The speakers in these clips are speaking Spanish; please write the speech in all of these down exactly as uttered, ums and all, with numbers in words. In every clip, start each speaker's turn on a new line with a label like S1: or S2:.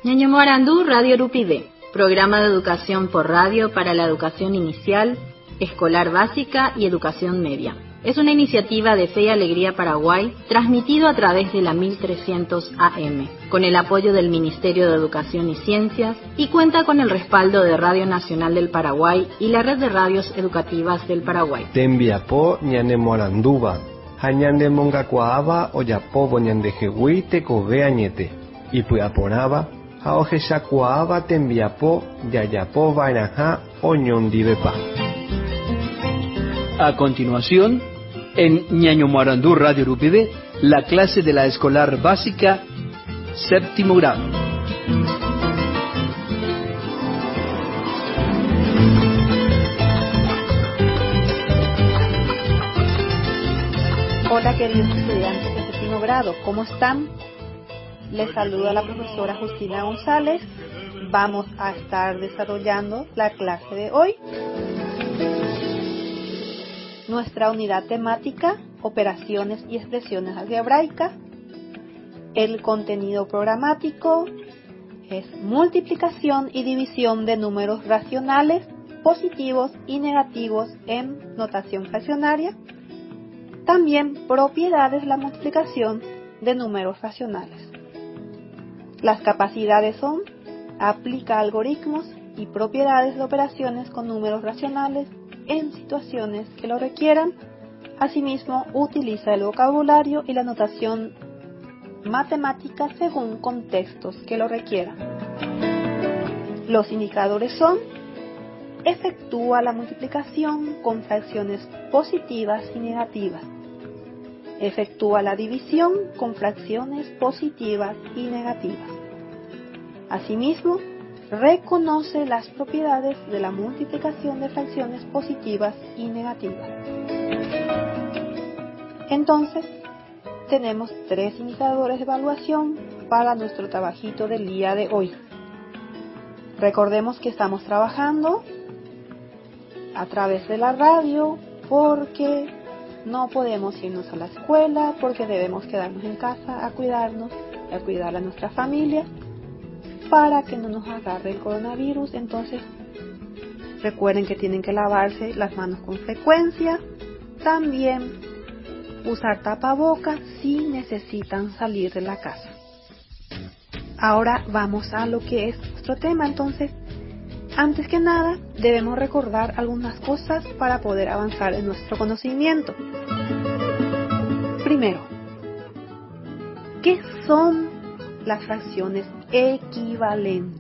S1: Ñaño Morandú, Radio Urupide, programa de educación por radio para la educación inicial, escolar básica y educación media. Es una iniciativa de Fe y Alegría Paraguay, transmitido a través de la mil trescientos A M, con el apoyo del Ministerio de Educación y Ciencias, y cuenta con el respaldo de Radio Nacional del Paraguay y la Red de Radios Educativas del Paraguay.
S2: Tembiapo ñane Moranduba, hañande mongacuaaba oyapobo ñandejehui tekove añete, y puyaporaba, haojeshakuaaba tembiapo yayapo vainaja oñondivepa.
S3: A continuación, en Ñaño Morandú Radio Urupide, la clase de la escolar básica, séptimo grado.
S4: Hola queridos estudiantes de séptimo grado, ¿cómo están? Les saluda la profesora Justina González. Vamos a estar desarrollando la clase de hoy. Nuestra unidad temática, operaciones y expresiones algebraicas. El contenido programático es multiplicación y división de números racionales, positivos y negativos en notación fraccionaria. También propiedades de la multiplicación de números racionales. Las capacidades son: aplica algoritmos y propiedades de operaciones con números racionales en situaciones que lo requieran. Asimismo, utiliza el vocabulario y la notación matemática según contextos que lo requieran. Los indicadores son: efectúa la multiplicación con fracciones positivas y negativas. Efectúa la división con fracciones positivas y negativas. Asimismo, reconoce las propiedades de la multiplicación de fracciones positivas y negativas. Entonces, tenemos tres indicadores de evaluación para nuestro trabajito del día de hoy. Recordemos que estamos trabajando a través de la radio porque no podemos irnos a la escuela, porque debemos quedarnos en casa a cuidarnos, a cuidar a nuestra familia, para que no nos agarre el coronavirus. Entonces, recuerden que tienen que lavarse las manos con frecuencia. También usar tapabocas si necesitan salir de la casa. Ahora vamos a lo que es nuestro tema. Entonces, antes que nada, debemos recordar algunas cosas para poder avanzar en nuestro conocimiento. Primero, ¿qué son las fracciones equivalentes?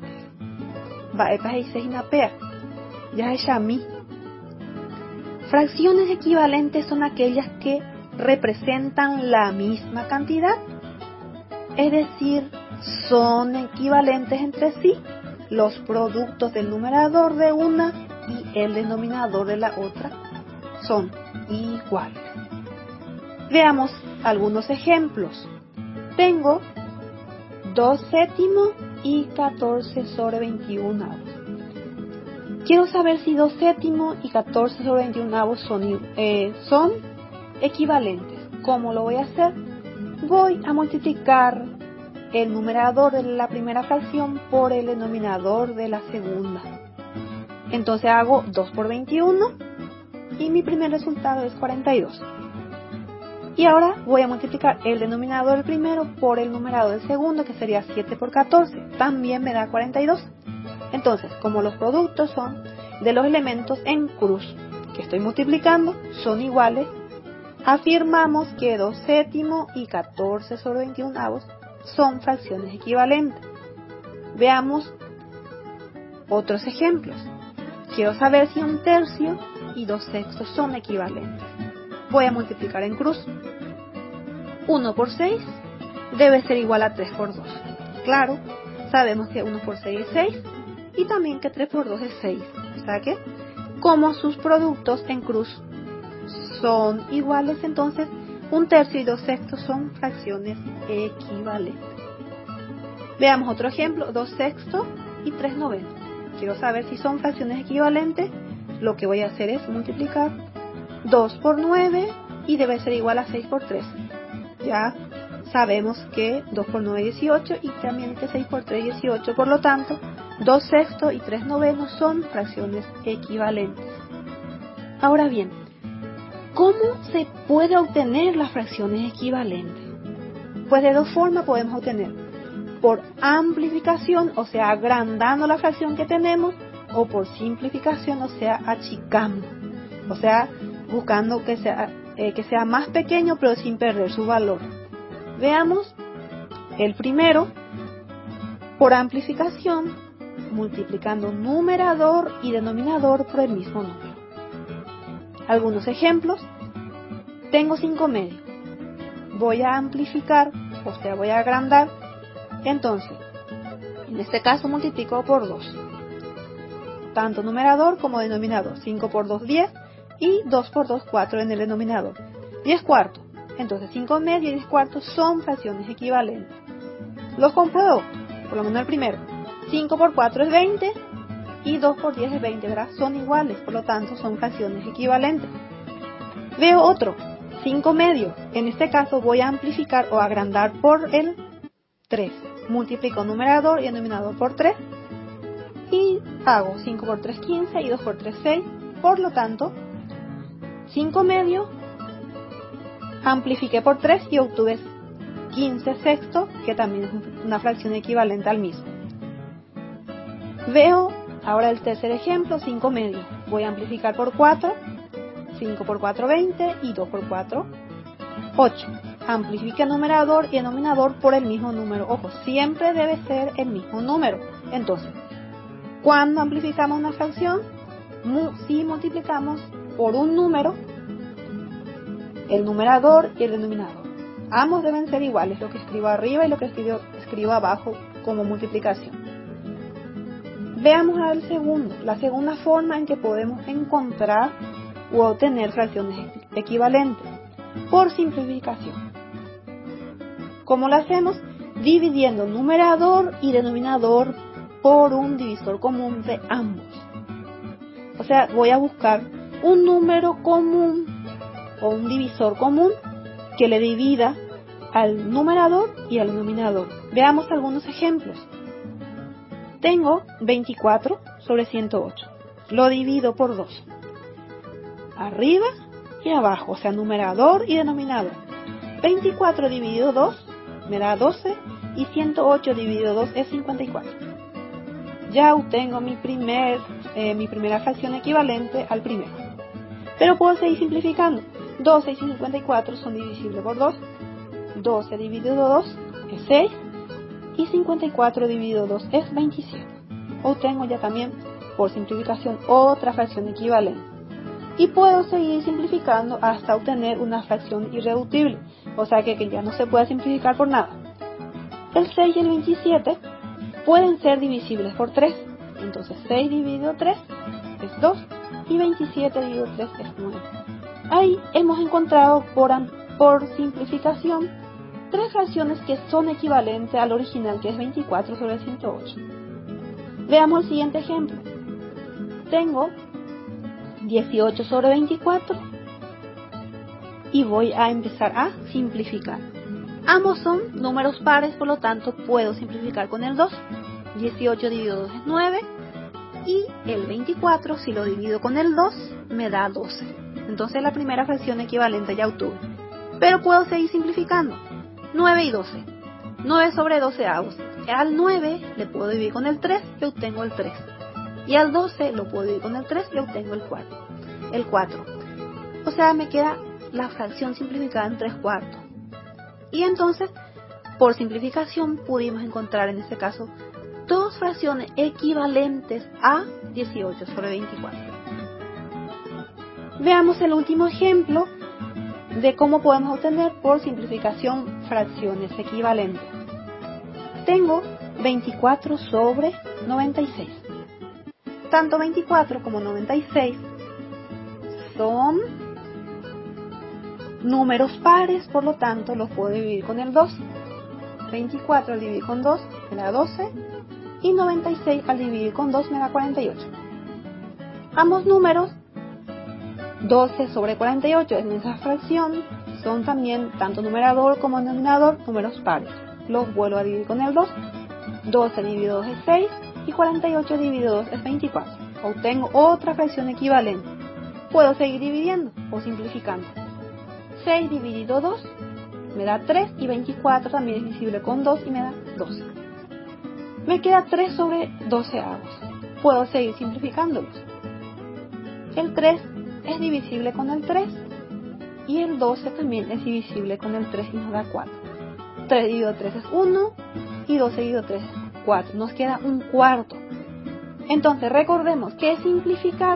S4: Fracciones equivalentes son aquellas que representan la misma cantidad, es decir, son equivalentes entre sí los productos del numerador de una y el denominador de la otra son iguales. Veamos algunos ejemplos. Tengo dos séptimos y catorce sobre veintiuno avos. Quiero saber si dos séptimos y catorce sobre veintiuno avos son, eh, son equivalentes. ¿Cómo lo voy a hacer? Voy a multiplicar el numerador de la primera fracción por el denominador de la segunda. Entonces hago dos por veintiuno y mi primer resultado es cuarenta y dos. Y ahora voy a multiplicar el denominador del primero por el numerador del segundo, que sería siete por catorce. También me da cuarenta y dos. Entonces, como los productos son de los elementos en cruz que estoy multiplicando, son iguales, afirmamos que dos séptimos y catorce sobre veintiuno avos son fracciones equivalentes. Veamos otros ejemplos. Quiero saber si un tercio y dos sextos son equivalentes. Voy a multiplicar en cruz. uno por seis debe ser igual a tres por dos. Claro, sabemos que uno por seis es seis y también que tres por dos es seis. O sea que, como sus productos en cruz son iguales, entonces un tercio y dos sextos son fracciones equivalentes. Veamos otro ejemplo. dos sextos y tres novenos. Quiero saber si son fracciones equivalentes. Lo que voy a hacer es multiplicar dos por nueve y debe ser igual a seis por tres. Ya sabemos que dos por nueve es dieciocho y también que seis por tres es dieciocho. Por lo tanto, dos sextos y tres novenos son fracciones equivalentes. Ahora bien, ¿cómo se puede obtener las fracciones equivalentes? Pues de dos formas podemos obtener. Por amplificación, o sea, agrandando la fracción que tenemos, o por simplificación, o sea, achicando. O sea, buscando que sea, eh, que sea más pequeño pero sin perder su valor. Veamos el primero, por amplificación, multiplicando numerador y denominador por el mismo número. Algunos ejemplos. Tengo cinco medios. Voy a amplificar, o sea, voy a agrandar. Entonces, en este caso multiplico por dos. Tanto numerador como denominador. cinco por dos, diez. Y dos por dos, cuatro en el denominador. diez cuartos. Entonces cinco medios y diez cuartos son fracciones equivalentes. Los compruebo. Por lo menos el primero. cinco por cuatro es veinte. Y dos por diez es veinte, ¿verdad? Son iguales. Por lo tanto, son fracciones equivalentes. Veo otro. cinco medios. En este caso voy a amplificar o agrandar por el tres. Multiplico numerador y denominador por tres. Y hago cinco por tres, quince. Y dos por tres, seis. Por lo tanto, cinco medios, amplifiqué por tres y obtuve quince sextos, que también es una fracción equivalente al mismo. Veo ahora el tercer ejemplo, cinco medios. Voy a amplificar por cuatro, cinco por cuatro, veinte, y dos por cuatro, ocho. Amplifique numerador y denominador por el mismo número. Ojo, siempre debe ser el mismo número. Entonces, cuando amplificamos una fracción, si multiplicamos por un número, el numerador y el denominador. Ambos deben ser iguales, lo que escribo arriba y lo que escribo, escribo abajo como multiplicación. Veamos ahora el segundo, la segunda forma en que podemos encontrar u obtener fracciones equivalentes, por simplificación. ¿Cómo lo hacemos? Dividiendo numerador y denominador por un divisor común de ambos. O sea, voy a buscar un número común o un divisor común que le divida al numerador y al denominador. Veamos algunos ejemplos. Tengo veinticuatro sobre ciento ocho. Lo divido por dos. Arriba y abajo, o sea, numerador y denominador. veinticuatro dividido dos me da doce y ciento ocho dividido dos es cincuenta y cuatro. Ya obtengo mi, primer, eh, mi primera fracción equivalente al primero. Pero puedo seguir simplificando. doce y cincuenta y cuatro son divisibles por dos. doce dividido dos es seis. Y cincuenta y cuatro dividido dos es veintisiete. Obtengo ya también, por simplificación, otra fracción equivalente. Y puedo seguir simplificando hasta obtener una fracción irreductible. O sea que, que ya no se puede simplificar por nada. El seis y el veintisiete pueden ser divisibles por tres. Entonces seis dividido tres es dos. Y veintisiete dividido tres es nueve. Ahí hemos encontrado por, por simplificación tres fracciones que son equivalentes al original, que es veinticuatro sobre ciento ocho. Veamos el siguiente ejemplo. Tengo dieciocho sobre veinticuatro y voy a empezar a simplificar. Ambos son números pares, por lo tanto puedo simplificar con el dos. dieciocho dividido dos es nueve y el veinticuatro, si lo divido con el dos, me da doce. Entonces la primera fracción equivalente ya obtuve. Pero puedo seguir simplificando. nueve y doce. nueve sobre doce avos. Al nueve le puedo dividir con el tres y obtengo el tres. Y al doce lo puedo dividir con el tres y obtengo el cuatro. El cuatro. O sea, me queda la fracción simplificada en tres cuartos. Y entonces, por simplificación, pudimos encontrar en este caso dos fracciones equivalentes a dieciocho sobre veinticuatro. Veamos el último ejemplo de cómo podemos obtener por simplificación fracciones equivalentes. Tengo veinticuatro sobre noventa y seis. Tanto veinticuatro como noventa y seis son números pares, por lo tanto los puedo dividir con el dos. veinticuatro al dividir con dos me da doce y noventa y seis al dividir con dos me da cuarenta y ocho. Ambos números doce sobre cuarenta y ocho. En esa fracción son también tanto numerador como denominador números pares. Los vuelvo a dividir con el dos. doce dividido dos es seis y cuarenta y ocho dividido dos es veinticuatro. Obtengo otra fracción equivalente. Puedo seguir dividiendo o simplificando. seis dividido dos me da tres y veinticuatro también es divisible con dos y me da doce. Me queda tres sobre doce avos. Puedo seguir simplificándolos. El tres es divisible con el tres y el doce también es divisible con el tres y nos da cuatro. tres dividido tres es uno y doce dividido tres es cuatro. Nos queda un cuarto. Entonces recordemos que es simplificar.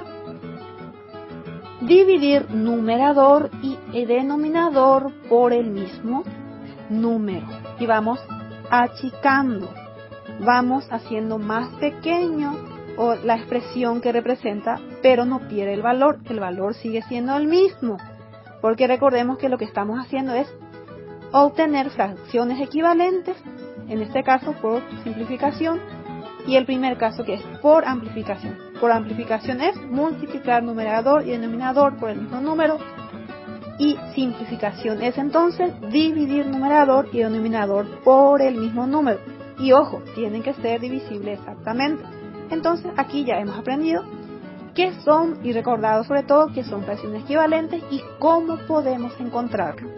S4: Dividir numerador y denominador por el mismo número. Y vamos achicando. Vamos haciendo más pequeño o la expresión que representa, pero no pierde el valor. El valor sigue siendo el mismo. Porque recordemos que lo que estamos haciendo es obtener fracciones equivalentes, en este caso por simplificación, y el primer caso que es por amplificación. Por amplificación es multiplicar numerador y denominador por el mismo número, y simplificación es entonces dividir numerador y denominador por el mismo número. Y ojo, tienen que ser divisibles exactamente. Entonces aquí ya hemos aprendido qué son y recordado sobre todo qué son fracciones equivalentes y cómo podemos encontrarlo.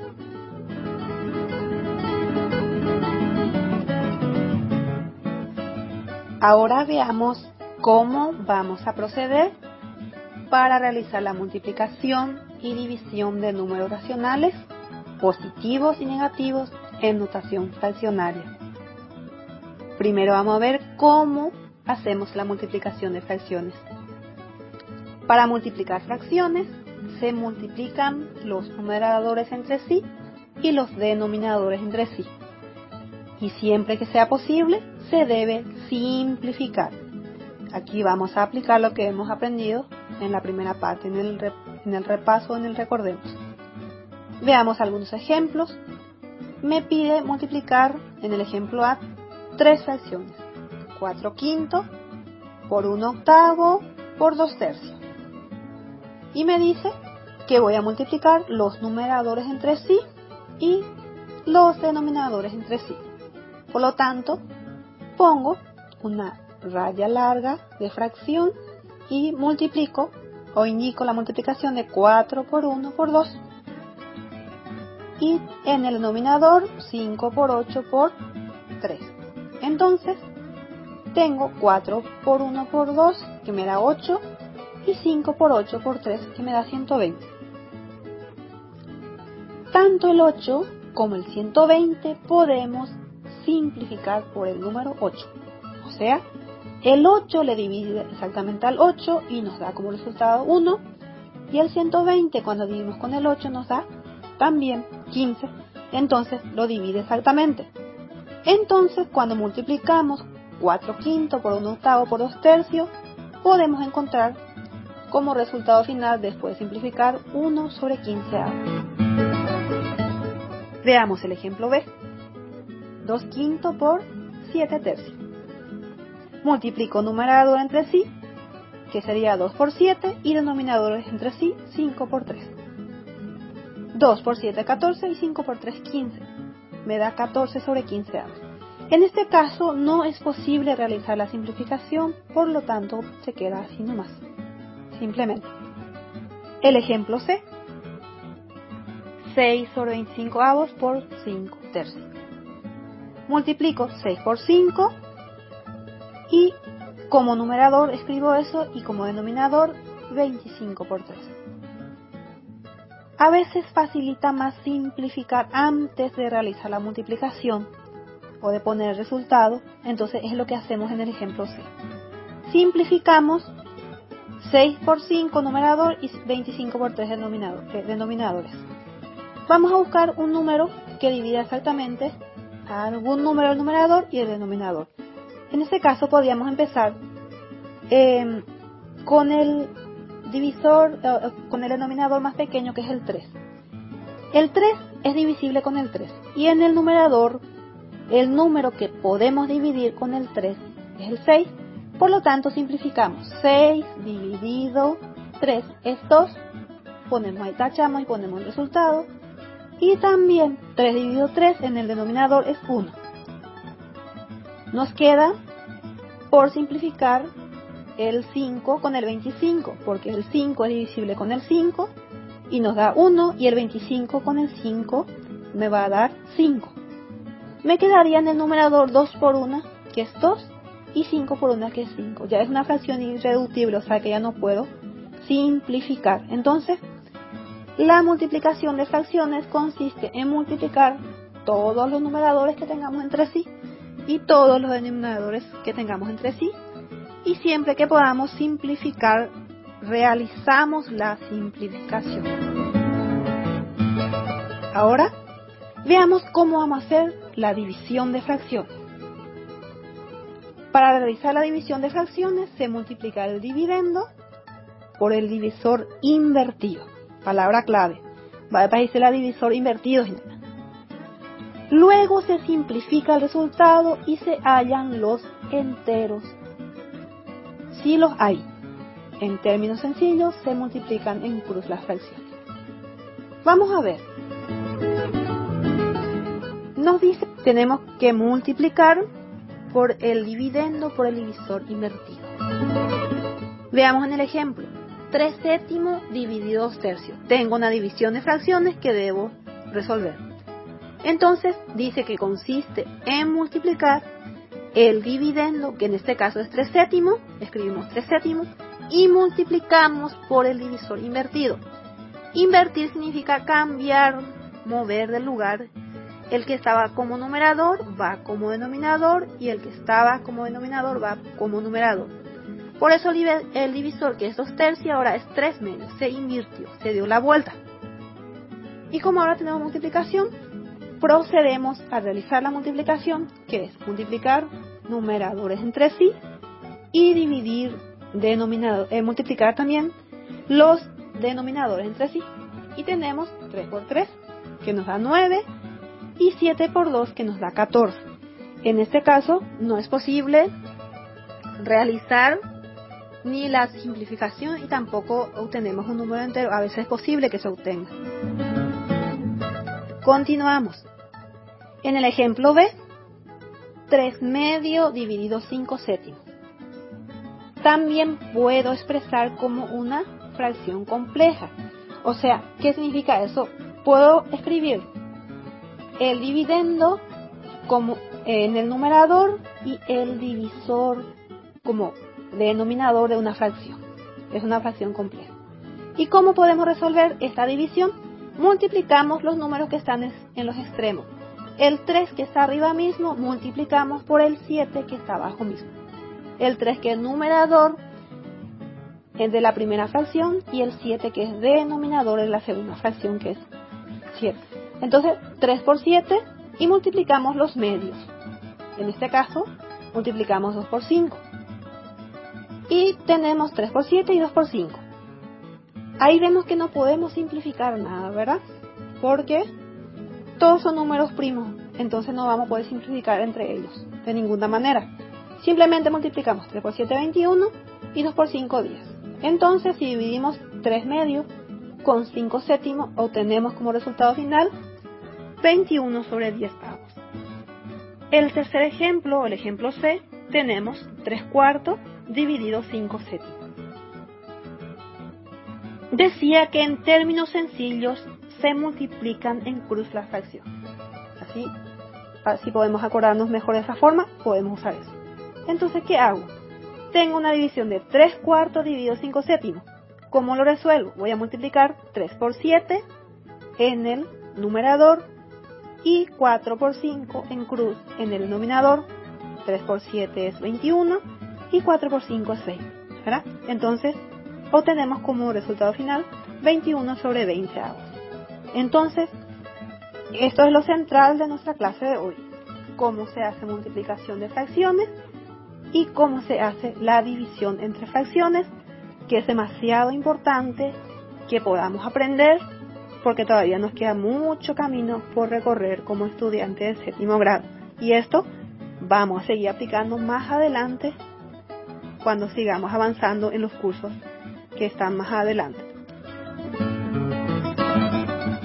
S4: Ahora veamos cómo vamos a proceder para realizar la multiplicación y división de números racionales positivos y negativos en notación fraccionaria. Primero vamos a ver cómo hacemos la multiplicación de fracciones. Para multiplicar fracciones se multiplican los numeradores entre sí y los denominadores entre sí. Y siempre que sea posible, se debe simplificar. Aquí vamos a aplicar lo que hemos aprendido en la primera parte, en el, rep en el repaso, en el recordemos. Veamos algunos ejemplos. Me pide multiplicar, en el ejemplo A, tres fracciones. cuatro quintos por un octavo por dos tercios. Y me dice que voy a multiplicar los numeradores entre sí y los denominadores entre sí. Por lo tanto, pongo una raya larga de fracción y multiplico o indico la multiplicación de cuatro por uno por dos. Y en el denominador cinco por ocho por tres. Entonces, tengo cuatro por uno por dos, que me da ocho, y cinco por ocho por tres, que me da ciento veinte. Tanto el ocho como el ciento veinte podemos simplificar por el número ocho. O sea, el ocho le divide exactamente al ocho y nos da como resultado uno. Y el ciento veinte cuando dividimos con el ocho nos da también quince. Entonces lo divide exactamente. Entonces cuando multiplicamos cuatro quintos por un octavo por dos tercios, podemos encontrar como resultado final, después de simplificar, uno sobre quince avos. Veamos el ejemplo B. dos quintos por siete tercios. Multiplico numerador entre sí, que sería dos por siete, y denominadores entre sí, cinco por tres. dos por siete, catorce, y cinco por tres, quince. Me da catorce sobre quince avos. En este caso no es posible realizar la simplificación, por lo tanto se queda así nomás. Simplemente. El ejemplo C. seis sobre veinticinco avos por cinco tercios. Multiplico seis por cinco y como numerador escribo eso y como denominador veinticinco por tres. A veces facilita más simplificar antes de realizar la multiplicación o de poner el resultado, entonces es lo que hacemos en el ejemplo C. Simplificamos seis por cinco numerador y veinticinco por tres denominador, eh, denominadores. Vamos a buscar un número que divida exactamente a algún número del numerador y el denominador. En este caso podríamos empezar eh, con el divisor, eh, con el denominador más pequeño, que es el tres. El tres es divisible con el tres y en el numerador el número que podemos dividir con el tres es el seis. Por lo tanto simplificamos. seis dividido tres es dos ponemos ahí, tachamos y ponemos el resultado. Y también tres dividido tres en el denominador es uno. Nos queda, por simplificar, el cinco con el veinticinco, porque el cinco es divisible con el cinco y nos da uno, y el veinticinco con el cinco me va a dar cinco. Me quedaría en el numerador dos por uno, que es dos, y cinco por uno, que es cinco. Ya es una fracción irreductible, o sea que ya no puedo simplificar. Entonces, la multiplicación de fracciones consiste en multiplicar todos los numeradores que tengamos entre sí y todos los denominadores que tengamos entre sí, y siempre que podamos simplificar, realizamos la simplificación. Ahora, veamos cómo vamos a hacer la división de fracciones. Para realizar la división de fracciones se multiplica el dividendo por el divisor invertido. Palabra clave. Va a aparecer el divisor invertido. Luego se simplifica el resultado y se hallan los enteros. Si los hay. En términos sencillos, se multiplican en cruz las fracciones. Vamos a ver. Nos dice que tenemos que multiplicar por el dividendo por el divisor invertido. Veamos en el ejemplo. tres séptimos dividido dos tercios. Tengo una división de fracciones que debo resolver. Entonces dice que consiste en multiplicar el dividendo, que en este caso es tres séptimos, escribimos tres séptimos, y multiplicamos por el divisor invertido. Invertir significa cambiar, mover del lugar. El que estaba como numerador va como denominador, y el que estaba como denominador va como numerador. Por eso el divisor, que es dos tercios, ahora es tres medios, se invirtió, se dio la vuelta. Y como ahora tenemos multiplicación, procedemos a realizar la multiplicación, que es multiplicar numeradores entre sí y dividir denominador, eh, multiplicar también los denominadores entre sí. Y tenemos tres por tres, que nos da nueve, y siete por dos, que nos da catorce. En este caso no es posible realizar ni la simplificación y tampoco obtenemos un número entero. A veces es posible que se obtenga. Continuamos. En el ejemplo B, tres medio dividido cinco séptimos. También puedo expresar como una fracción compleja. O sea, ¿qué significa eso? Puedo escribir el dividendo como en el numerador y el divisor como denominador de una fracción. Es una fracción compleja. ¿Y cómo podemos resolver esta división? Multiplicamos los números que están en los extremos. El tres que está arriba mismo multiplicamos por el siete que está abajo mismo. El tres que es numerador es de la primera fracción y el siete que es denominador de la segunda fracción, que es siete. Entonces tres por siete y multiplicamos los medios. En este caso multiplicamos dos por cinco. Y tenemos tres por siete y dos por cinco. Ahí vemos que no podemos simplificar nada, ¿verdad? Porque todos son números primos, entonces no vamos a poder simplificar entre ellos de ninguna manera. Simplemente multiplicamos tres por siete, veintiuno, y dos por cinco, diez. Entonces, si dividimos tres medios con cinco séptimos, obtenemos como resultado final veintiuno sobre diez avos. El tercer ejemplo, el ejemplo C, tenemos tres cuartos dividido cinco séptimos. Decía que en términos sencillos se multiplican en cruz las fracciones. Así, así podemos acordarnos mejor de esa forma, podemos usar eso. Entonces, ¿qué hago? Tengo una división de tres cuartos dividido cinco séptimos. ¿Cómo lo resuelvo? Voy a multiplicar tres por siete en el numerador y cuatro por cinco en cruz en el denominador. tres por siete es veintiuno y cuatro por cinco es seis, ¿verdad? Entonces, obtenemos como resultado final veintiuno sobre veinte avos. Entonces, esto es lo central de nuestra clase de hoy. Cómo se hace multiplicación de fracciones y cómo se hace la división entre fracciones, que es demasiado importante que podamos aprender, porque todavía nos queda mucho camino por recorrer como estudiantes de séptimo grado. Y esto vamos a seguir aplicando más adelante cuando sigamos avanzando en los cursos que están más adelante.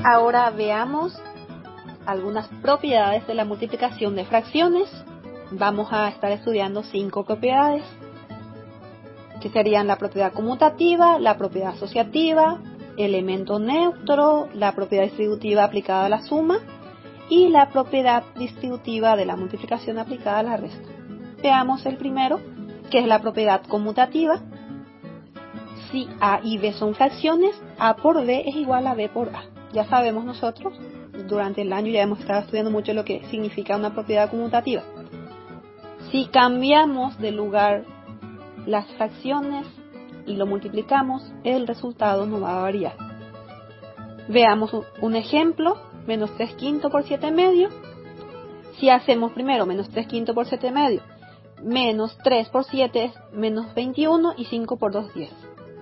S4: Ahora veamos algunas propiedades de la multiplicación de fracciones. Vamos a estar estudiando cinco propiedades, que serían la propiedad conmutativa, la propiedad asociativa, elemento neutro, la propiedad distributiva aplicada a la suma y la propiedad distributiva de la multiplicación aplicada a la resta. Veamos el primero, que es la propiedad conmutativa. Si A y B son fracciones, A por B es igual a B por A. Ya sabemos nosotros, durante el año ya hemos estado estudiando mucho lo que significa una propiedad conmutativa. Si cambiamos de lugar las fracciones y lo multiplicamos, el resultado no va a variar. Veamos un ejemplo, menos tres quintos por siete medio. Si hacemos primero menos tres quintos por siete medio, menos tres por siete es menos veintiuno y cinco por dos, diez.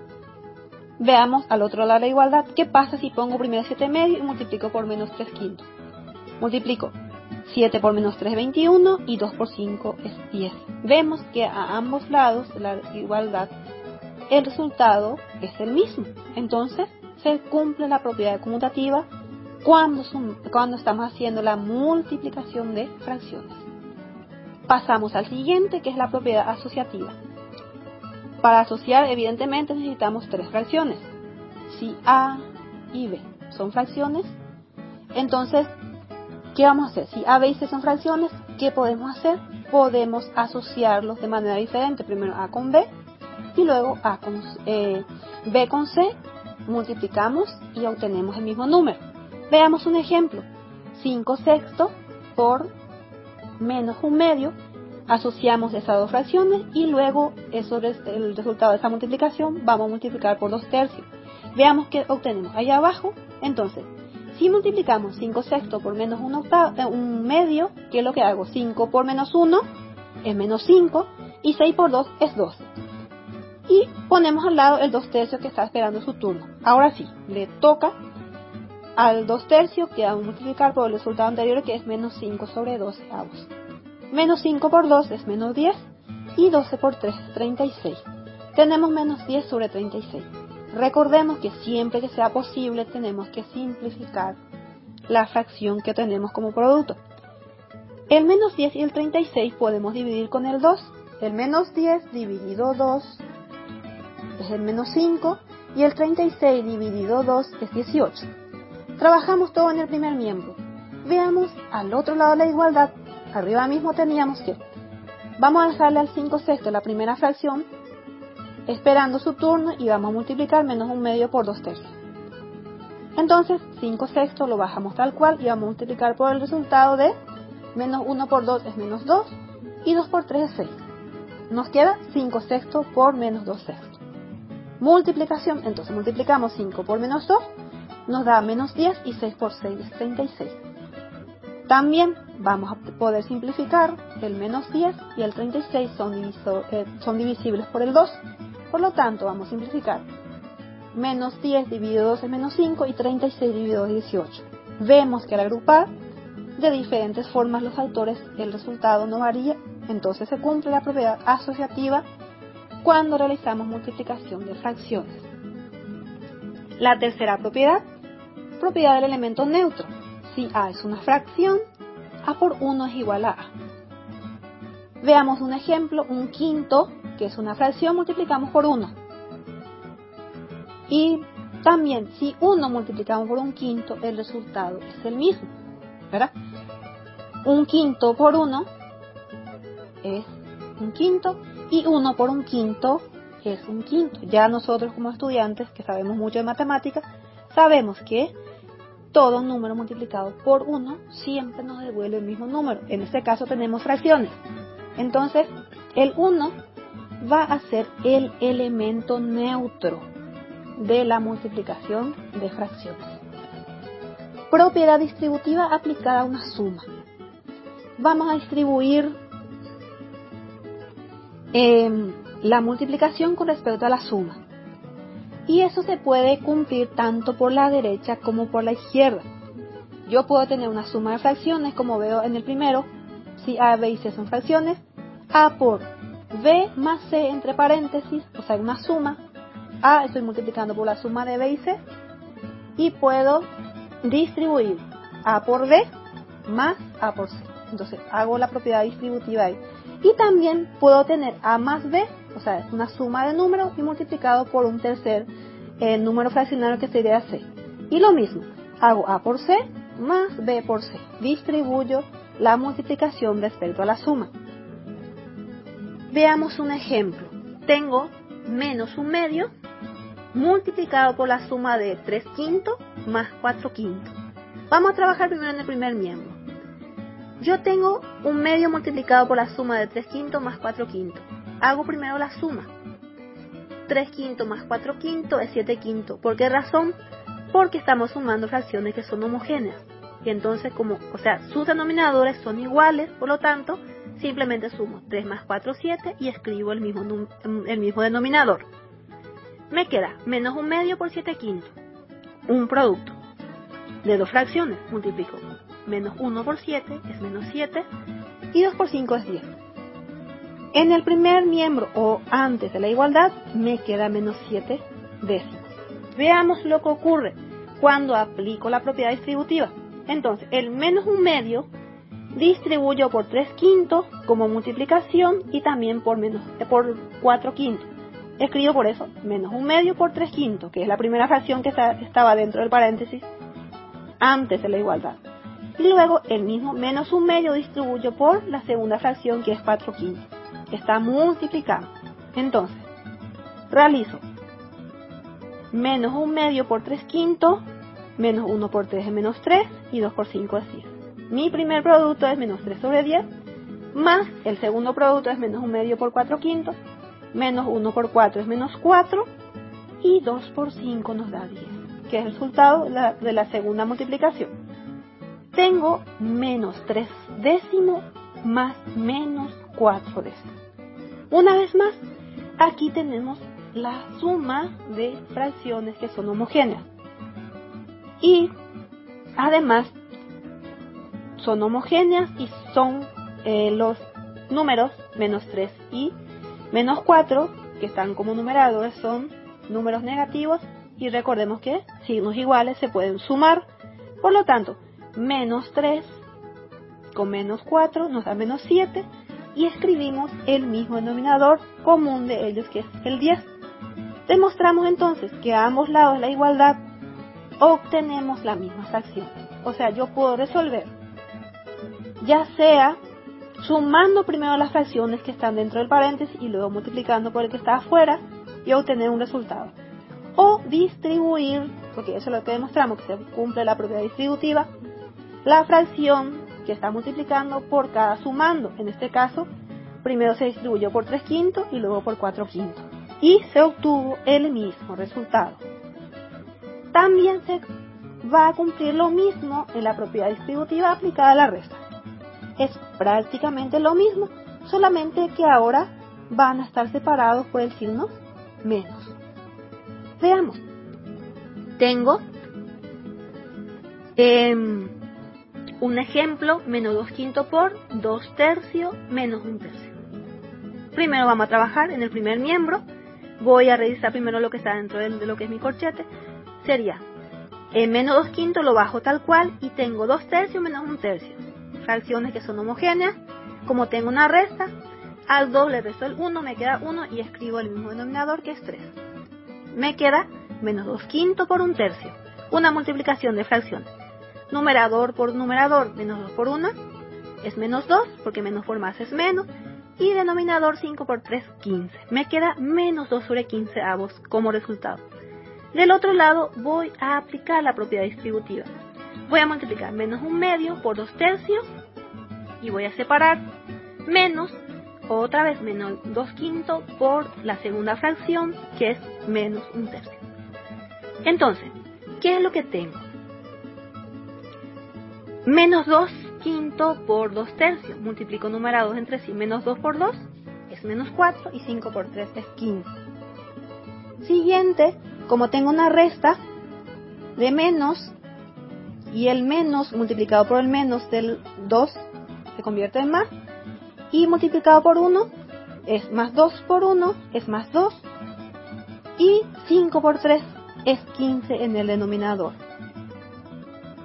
S4: Veamos al otro lado de la igualdad, ¿qué pasa si pongo primero siete medio y multiplico por menos tres quintos? Multiplico siete por menos tres, veintiuno, y dos por cinco es diez. Vemos que a ambos lados de la igualdad el resultado es el mismo. Entonces se cumple la propiedad conmutativa cuando, sum, cuando estamos haciendo la multiplicación de fracciones. Pasamos al siguiente, que es la propiedad asociativa. Para asociar, evidentemente, necesitamos tres fracciones. Si A y B son fracciones, entonces, ¿qué vamos a hacer? Si A, B y C son fracciones, ¿qué podemos hacer? Podemos asociarlos de manera diferente. Primero A con B y luego A con, eh, B con C. Multiplicamos y obtenemos el mismo número. Veamos un ejemplo. cinco sextos por menos un medio. Asociamos esas dos fracciones y luego eso, el resultado de esa multiplicación vamos a multiplicar por dos tercios. Veamos qué obtenemos allá abajo. Entonces, si multiplicamos cinco sextos por menos un, octavo, eh, un medio, ¿qué es lo que hago? cinco por menos uno es menos cinco y seis por dos es doce. Y ponemos al lado el dos tercios que está esperando su turno. Ahora sí, le toca al dos tercios que vamos a multiplicar por el resultado anterior, que es menos cinco sobre doce avos. Menos cinco por dos es menos diez y doce por tres es treinta y seis. Tenemos menos diez sobre treinta y seis. Recordemos que siempre que sea posible tenemos que simplificar la fracción que tenemos como producto. El menos diez y el treinta y seis podemos dividir con el dos. El menos diez dividido dos es el menos cinco y el treinta y seis dividido dos es dieciocho. Trabajamos todo en el primer miembro. Veamos al otro lado de la igualdad. Arriba mismo teníamos que vamos a dejarle al cinco sextos la primera fracción esperando su turno y vamos a multiplicar menos un medio por dos tercios. Entonces cinco sextos lo bajamos tal cual y vamos a multiplicar por el resultado de menos uno por dos es menos dos y dos por tres es seis. Nos queda cinco sextos por menos dos sextos. Multiplicación, entonces multiplicamos cinco por menos dos, nos da menos diez y seis por seis es treinta y seis. También vamos a poder simplificar el menos diez y el treinta y seis son, diviso, eh, son divisibles por el dos. Por lo tanto, vamos a simplificar. Menos diez dividido dos es menos cinco y treinta y seis dividido dos es dieciocho. Vemos que al agrupar de diferentes formas los autores, el resultado no varía. Entonces se cumple la propiedad asociativa cuando realizamos multiplicación de fracciones. La tercera propiedad, propiedad del elemento neutro. Si A es una fracción, A por uno es igual a A. Veamos un ejemplo, un quinto, que es una fracción, multiplicamos por uno. Y también, si uno multiplicamos por un quinto, el resultado es el mismo, ¿verdad? Un quinto por uno es un quinto y uno por un quinto es un quinto. Ya nosotros como estudiantes que sabemos mucho de matemáticas, sabemos que todo número multiplicado por uno siempre nos devuelve el mismo número. En este caso tenemos fracciones. Entonces, el uno va a ser el elemento neutro de la multiplicación de fracciones. Propiedad distributiva aplicada a una suma. Vamos a distribuir eh, la multiplicación con respecto a la suma. Y eso se puede cumplir tanto por la derecha como por la izquierda. Yo puedo tener una suma de fracciones, como veo en el primero. Si A, B y C son fracciones, A por B más C entre paréntesis, o sea, una suma. A estoy multiplicando por la suma de B y C. Y puedo distribuir A por B más A por C. Entonces hago la propiedad distributiva ahí. Y también puedo tener A más B, o sea, es una suma de números y multiplicado por un tercer eh, número fraccionario que sería C. Y lo mismo, hago A por C más B por C. Distribuyo la multiplicación respecto a la suma. Veamos un ejemplo. Tengo menos un medio multiplicado por la suma de tres quintos más cuatro quintos. Vamos a trabajar primero en el primer miembro. Yo tengo un medio multiplicado por la suma de tres quintos más cuatro quintos. Hago primero la suma. tres quintos más cuatro quintos es siete quintos. ¿Por qué razón? Porque estamos sumando fracciones que son homogéneas. Y entonces, como, o sea, sus denominadores son iguales, por lo tanto, simplemente sumo tres más cuatro, siete y escribo el mismo, el mismo denominador. Me queda menos un medio por siete quintos. Un producto de dos fracciones. Multiplico menos uno por siete es menos siete y dos por cinco es diez. En el primer miembro o antes de la igualdad me queda menos siete décimos. Veamos lo que ocurre cuando aplico la propiedad distributiva. Entonces, el menos un medio distribuyo por tres quintos como multiplicación y también por, menos, por cuatro quintos. Escribo por eso menos un medio por tres quintos, que es la primera fracción que está, estaba dentro del paréntesis antes de la igualdad. Y luego el mismo menos un medio distribuyo por la segunda fracción, que es cuatro quintos. Está multiplicado. Entonces, realizo menos un medio por tres quintos, menos uno por tres es menos tres y dos por cinco es diez. Mi primer producto es menos tres sobre diez, más el segundo producto es menos un medio por cuatro quintos, menos uno por cuatro es menos cuatro y dos por cinco nos da diez, que es el resultado de la, de la segunda multiplicación. Tengo menos tres décimos más menos cuatro décimos. Una vez más, aquí tenemos la suma de fracciones que son homogéneas. Y además son homogéneas y son eh, los números menos tres y menos cuatro, que están como numeradores, son números negativos y recordemos que signos iguales se pueden sumar. Por lo tanto, menos tres con menos cuatro nos da menos siete y escribimos el mismo denominador común de ellos, que es el diez. Demostramos entonces que a ambos lados de la igualdad obtenemos la misma fracción. O sea, yo puedo resolver ya sea sumando primero las fracciones que están dentro del paréntesis y luego multiplicando por el que está afuera y obtener un resultado. O distribuir, porque eso es lo que demostramos, que se cumple la propiedad distributiva, la fracción que está multiplicando por cada sumando. En este caso, primero se distribuyó por tres quintos y luego por cuatro quintos. Y se obtuvo el mismo resultado. También se va a cumplir lo mismo en la propiedad distributiva aplicada a la resta. Es prácticamente lo mismo, solamente que ahora van a estar separados por el signo menos. Veamos. Tengo eh, un ejemplo, menos dos quintos por dos tercios menos un tercio. Primero vamos a trabajar en el primer miembro. Voy a revisar primero lo que está dentro de lo que es mi corchete. Sería eh, menos dos quintos, lo bajo tal cual y tengo dos tercios menos un tercio. Fracciones que son homogéneas. Como tengo una resta, al dos le resto el uno, me queda uno y escribo el mismo denominador, que es tres. Me queda menos dos quintos por un tercio, una multiplicación de fracciones. Numerador por numerador, menos dos por uno es menos dos, porque menos por más es menos. Y denominador cinco por tres, quince. Me queda menos dos sobre quince avos como resultado. Del otro lado voy a aplicar la propiedad distributiva. Voy a multiplicar menos un medio por dos tercios y voy a separar menos, otra vez menos dos quintos por la segunda fracción, que es menos un tercio. Entonces, ¿qué es lo que tengo? Menos dos quintos por dos tercios. Multiplico numerados entre sí. Menos dos por dos es menos cuatro y cinco por tres es quince. Siguiente, como tengo una resta de menos y el menos multiplicado por el menos del dos se convierte en más, y multiplicado por uno es más dos por uno es más dos y cinco por tres es quince en el denominador.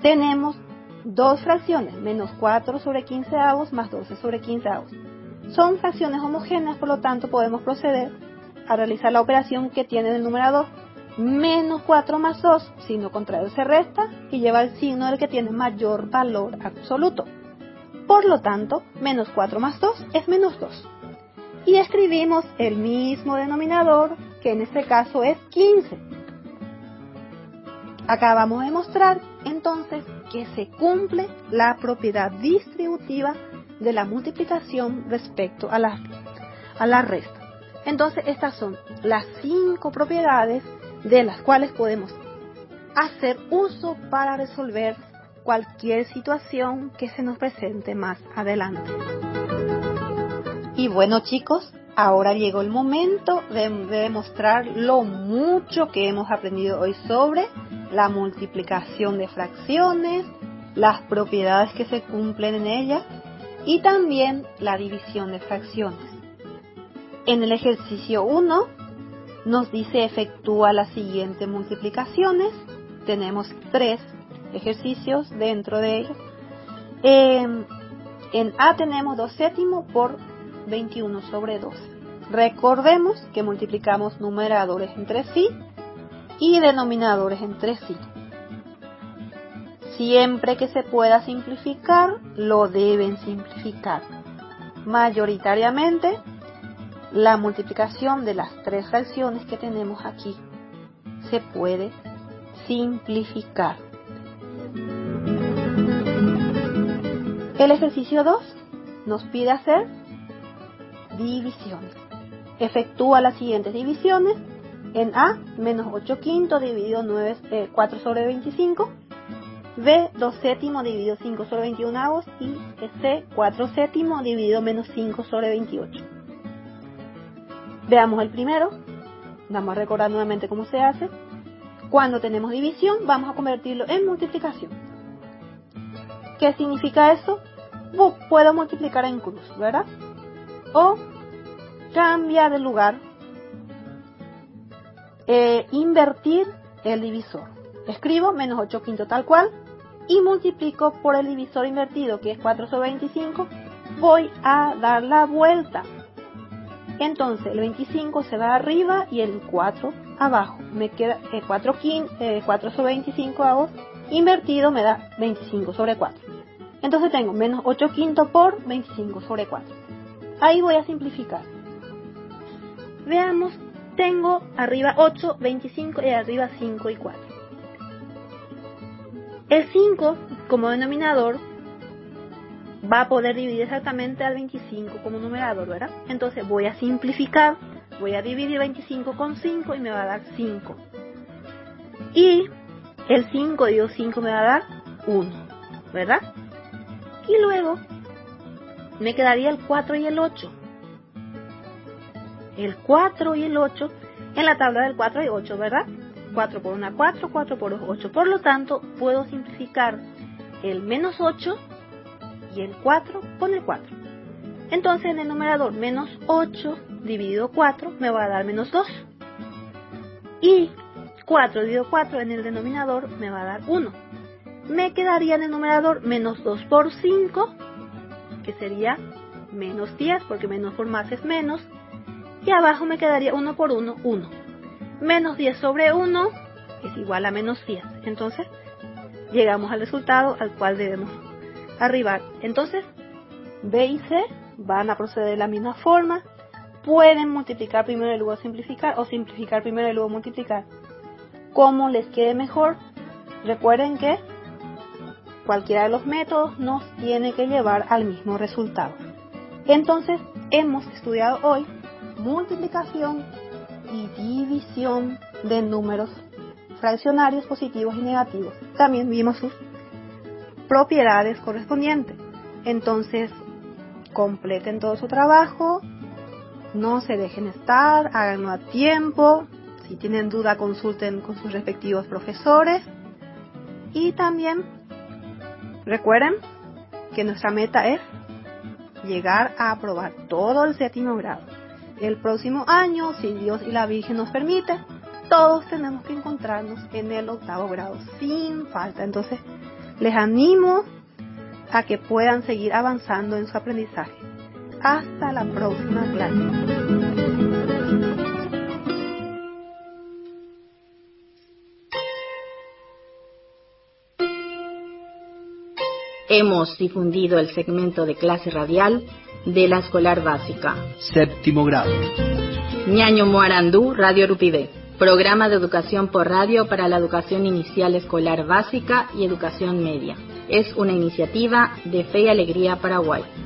S4: tenemos dos fracciones, menos cuatro sobre quince avos más doce sobre quince avos. Son fracciones homogéneas, por lo tanto podemos proceder a realizar la operación que tiene en el numerador. Menos cuatro más dos, signo contrario se resta y lleva el signo del que tiene mayor valor absoluto. Por lo tanto, menos cuatro más dos es menos dos. Y escribimos el mismo denominador, que en este caso es quince. Acabamos de mostrar entonces que se cumple la propiedad distributiva de la multiplicación respecto a la, a la resta. Entonces estas son las cinco propiedades de las cuales podemos hacer uso para resolver cualquier situación que se nos presente más adelante. Y bueno, chicos, ahora llegó el momento de, de demostrar lo mucho que hemos aprendido hoy sobre la multiplicación de fracciones, las propiedades que se cumplen en ellas y también la división de fracciones. En el ejercicio uno nos dice efectúa las siguientes multiplicaciones. Tenemos tres ejercicios dentro de ellos. Eh, en A tenemos dos séptimos por veintiuno sobre doce. Recordemos que multiplicamos numeradores entre sí y denominadores entre sí. Siempre que se pueda simplificar, lo deben simplificar. Mayoritariamente, la multiplicación de las tres fracciones que tenemos aquí se puede simplificar. El ejercicio dos nos pide hacer divisiones. Efectúa las siguientes divisiones. En A, menos ocho quintos dividido nueve, eh, cuatro sobre veinticinco. B, dos séptimos dividido cinco sobre veintiuno avos. Y C, cuatro séptimos dividido menos cinco sobre veintiocho. Veamos el primero. Vamos a recordar nuevamente cómo se hace. Cuando tenemos división, vamos a convertirlo en multiplicación. ¿Qué significa eso? Puedo multiplicar en cruz, ¿verdad? O cambiar de lugar, eh, invertir el divisor. Escribo menos ocho quintos tal cual y multiplico por el divisor invertido, que es cuatro sobre veinticinco. Voy a dar la vuelta. Entonces el veinticinco se va arriba y el cuatro abajo. Me queda eh, cuatro, eh, cuatro sobre veinticinco avos invertido me da veinticinco sobre cuatro. Entonces tengo menos ocho quintos por veinticinco sobre cuatro. Ahí voy a simplificar. Veamos, tengo arriba ocho, veinticinco y arriba cinco y cuatro. El cinco como denominador va a poder dividir exactamente al veinticinco como numerador, ¿verdad? Entonces voy a simplificar, voy a dividir veinticinco con cinco y me va a dar cinco. Y el cinco dividido cinco me va a dar uno, ¿verdad? Y luego me quedaría el cuatro y el ocho. El cuatro y el ocho, en la tabla del cuatro hay ocho, ¿verdad? cuatro por uno, cuatro, cuatro por dos, ocho. Por lo tanto, puedo simplificar el menos ocho y el cuatro con el cuatro. Entonces, en el numerador, menos ocho dividido cuatro me va a dar menos dos. Y cuatro dividido cuatro en el denominador me va a dar uno. Me quedaría en el numerador menos dos por cinco, que sería menos diez, porque menos por más es menos. Y abajo me quedaría uno por uno, uno. Menos diez sobre uno es igual a menos diez. Entonces, llegamos al resultado al cual debemos arribar. Entonces, B y C van a proceder de la misma forma. Pueden multiplicar primero y luego simplificar, o simplificar primero y luego multiplicar, como les quede mejor. Recuerden que cualquiera de los métodos nos tiene que llevar al mismo resultado. Entonces, hemos estudiado hoy multiplicación y división de números fraccionarios positivos y negativos. También vimos sus propiedades correspondientes. Entonces, completen todo su trabajo, no se dejen estar, háganlo a tiempo. Si tienen duda, consulten con sus respectivos profesores. Y también recuerden que nuestra meta es llegar a aprobar todo el séptimo grado. El próximo año, si Dios y la Virgen nos permite, todos tenemos que encontrarnos en el octavo grado sin falta. Entonces, Les animo a que puedan seguir avanzando en su aprendizaje. Hasta la próxima clase.
S1: Hemos difundido el segmento de clase radial de la escolar básica.
S3: Séptimo grado.
S1: Ñaño Moarandú, Radio Rupibé. Programa de educación por radio para la educación inicial escolar básica y educación media. Es una iniciativa de Fe y Alegría Paraguay.